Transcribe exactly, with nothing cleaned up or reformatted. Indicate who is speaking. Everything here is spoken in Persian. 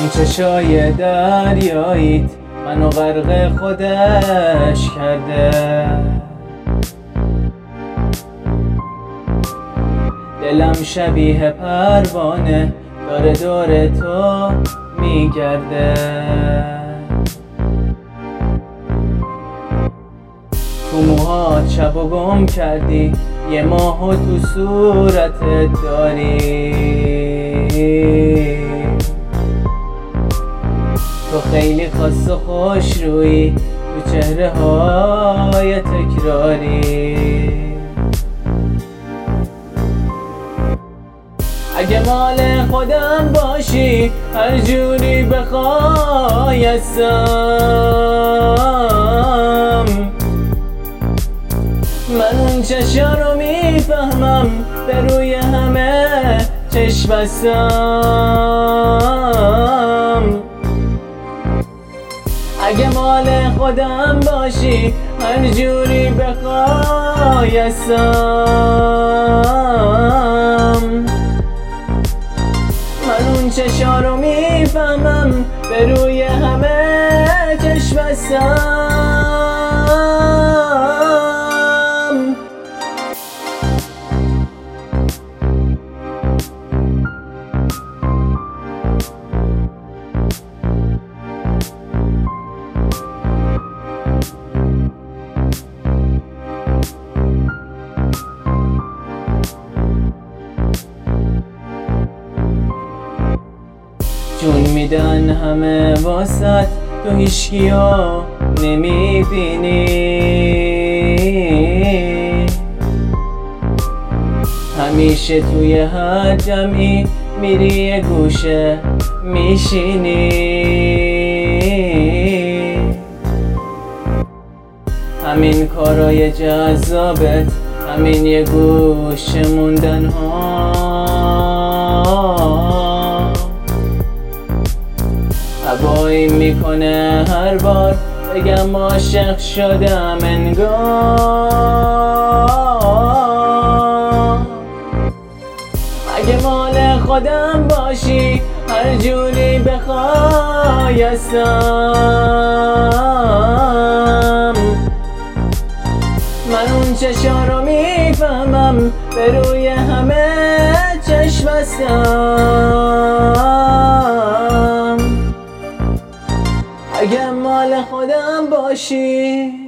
Speaker 1: اون چشای دریاییت منو غرق خودش کرده. دلم شبیه پروانه داره دور تو میگرده. تو موها چپ و گم کردی، یه ماهو تو صورتت داری. تو خیلی خاص و خوش روی تو چهره های تکراری. اگه مال خودم باشی هر جوری بخوای هستم. من اون چشا رو میفهمم به روی همه چشم بستم. اگه مال خودم باشی هر جوری بخوای هستم. من اون چشا رو میفهمم به روی همه چشم بستم. جون میدن همه واسط تو هیچکیو نمیبینی. همیشه توی هر جمعی میری یه گوشه میشینی. همین کارای جذابت، همین یه گوشه موندن ها، هوایی میکنه هر بار بگم عاشق شدم انگار. اگه مال خودم باشی هر جوری بخوای هستم. من اون چشا رو میفهمم به روی همه چشم بستم. اگه مال خودم باشی